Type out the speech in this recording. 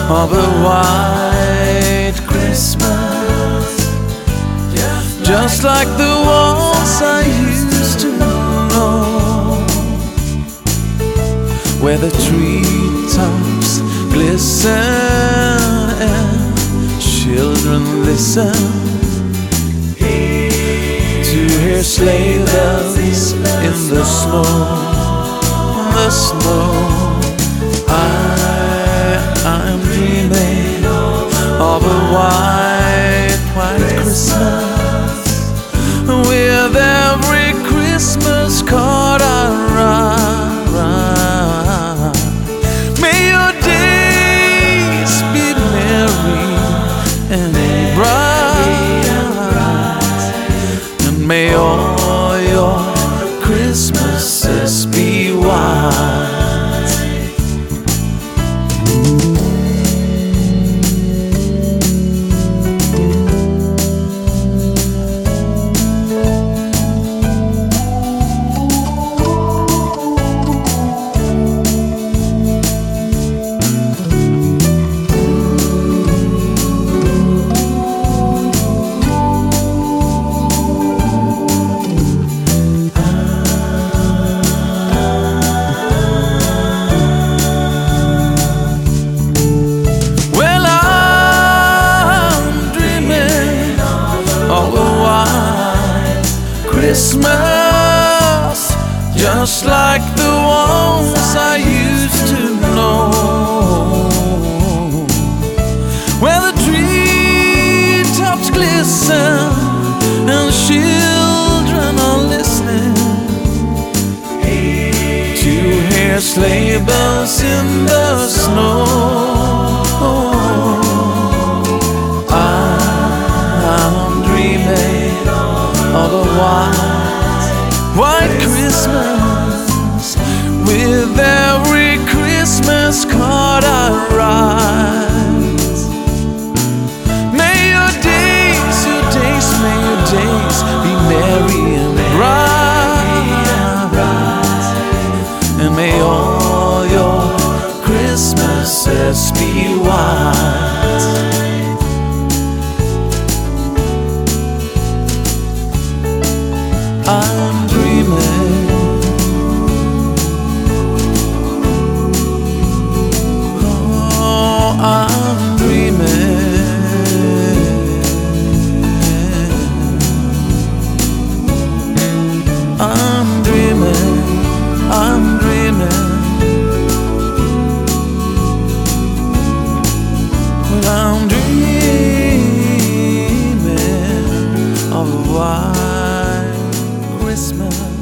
of a white Christmas, just like the ones I used to know, where the treetops glisten and children listen to hear sleigh bells in the snow. The snow. I'm dreaming of a white Christmas, with every Christmas card I write. May your days be merry and bright, and may all your Christmases be white. Christmas, just like the ones I used to know, where the treetops glisten and children are listening to hear sleigh bells in the snow. I'm dreaming of a white Christmas, with every Christmas card I write. May your days be merry and bright, and may all your Christmases be white. I'm dreaming, oh, I'm dreaming, I'm dreaming, I'm dreaming, well, I'm dreaming of a white Christmas.